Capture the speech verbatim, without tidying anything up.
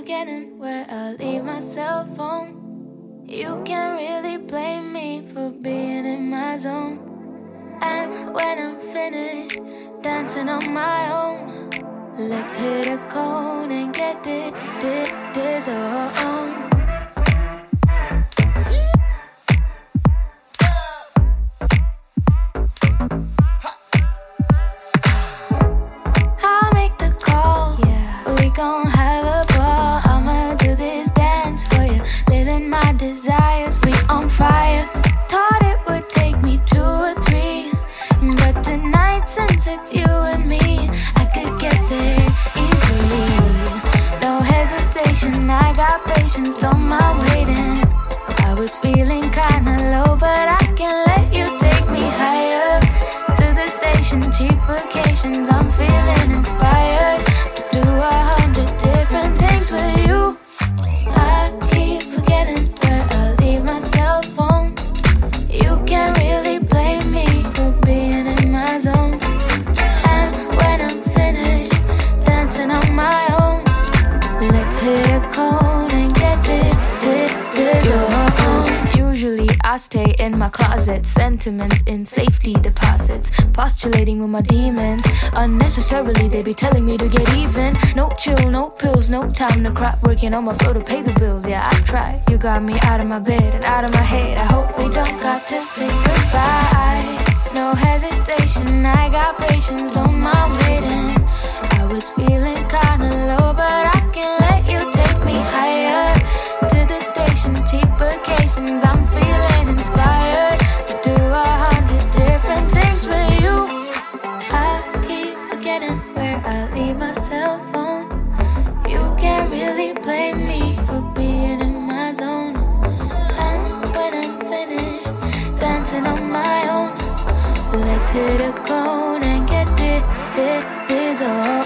forgetting where I leave my cell phone. You can't really blame me for being in my zone. And when I'm finished dancing on my own, let's hit a cone and get it, this, this, oh. I'll make the call, yeah. We gon' have a ball. I'ma do this dance for you, living my desires, we on fire. Thought it would take me two or three, but tonight since it's you and me, I could get there easily. No hesitation, I got patience, don't mind waiting. I was feeling kinda low, but I can let you take me higher. To the station, cheap vacations, I'm feeling inspired to do a hundred different things with you. I keep forgetting where I leave my cell phone. You can't really blame me for being in my zone. And when I'm finished dancing on my own, let's hit a cone and get this, this, this, oh. Usually I stay in my closet, sentiments in safety deposits, postulating with my demons. Unnecessarily they be telling me to get even. No chill, no pills, no time to cry, working on my flow to pay the bills. Yeah, I try. You got me out of my bed and out of my head. I hope we don't got to say goodbye. No hesitation, I got patience, don't mind waiting. I was feeling kinda low, but I can let you take me higher. To the station, cheap vacations, I'm feeling inspired to do a hundred different things with you. I keep forgetting where I leave my cell phone. You can't really blame me for being in my zone. And when I'm finished dancing on my own, let's hit a cone and get this, this, this, oh.